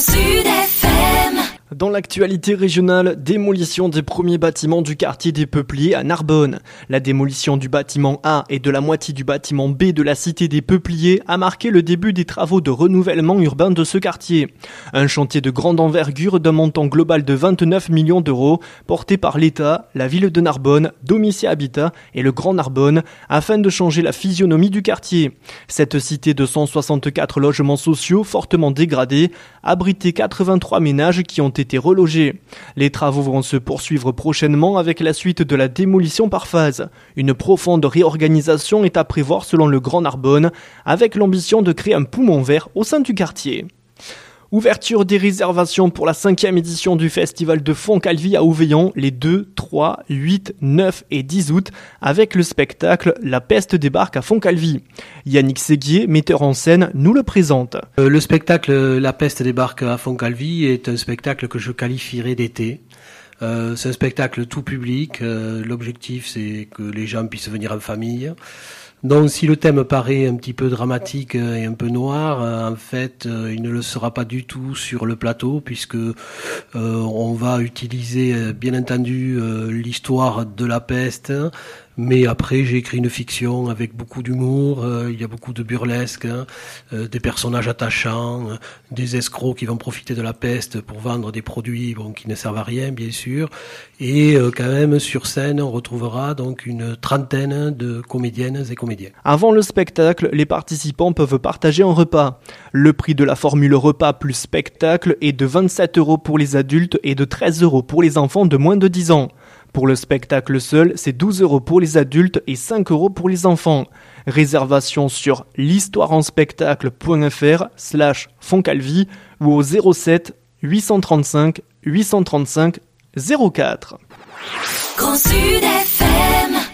Sud FM. Dans l'actualité régionale, démolition des premiers bâtiments du quartier des Peupliers à Narbonne. La démolition du bâtiment A et de la moitié du bâtiment B de la cité des Peupliers a marqué le début des travaux de renouvellement urbain de ce quartier. Un chantier de grande envergure d'un montant global de 29 millions d'euros, porté par l'État, la ville de Narbonne, Domitia Habitat et le Grand Narbonne, afin de changer la physionomie du quartier. Cette cité de 164 logements sociaux fortement dégradés abritait 83 ménages qui ont été relogés. Les travaux vont se poursuivre prochainement avec la suite de la démolition par phase. Une profonde réorganisation est à prévoir selon le Grand Narbonne, avec l'ambition de créer un poumon vert au sein du quartier. Ouverture des réservations pour la 5e édition du festival de Fontcalvi à Ouveillon les 2, 3, 8, 9 et 10 août avec le spectacle La peste débarque à Fontcalvi. Yannick Séguier, metteur en scène, nous le présente. Le spectacle La peste débarque à Fontcalvi est un spectacle que je qualifierais d'été. C'est un spectacle tout public. L'objectif, c'est que les gens puissent venir en famille. Donc, si le thème paraît un petit peu dramatique et un peu noir, en fait, il ne le sera pas du tout sur le plateau, puisque on va utiliser, bien entendu, l'histoire de la peste. Mais après, j'ai écrit une fiction avec beaucoup d'humour, il y a beaucoup de burlesque, des personnages attachants, des escrocs qui vont profiter de la peste pour vendre des produits qui ne servent à rien, bien sûr. Et quand même, sur scène, on retrouvera donc une trentaine de comédiennes et comédiens. Avant le spectacle, les participants peuvent partager un repas. Le prix de la formule repas plus spectacle est de 27 € pour les adultes et de 13 € pour les enfants de moins de 10 ans. Pour le spectacle seul, c'est 12 € pour les adultes et 5 € pour les enfants. Réservation sur l'histoireenspectacle.fr/Fontcalvi ou au 07 835 835 04. Grand Sud FM.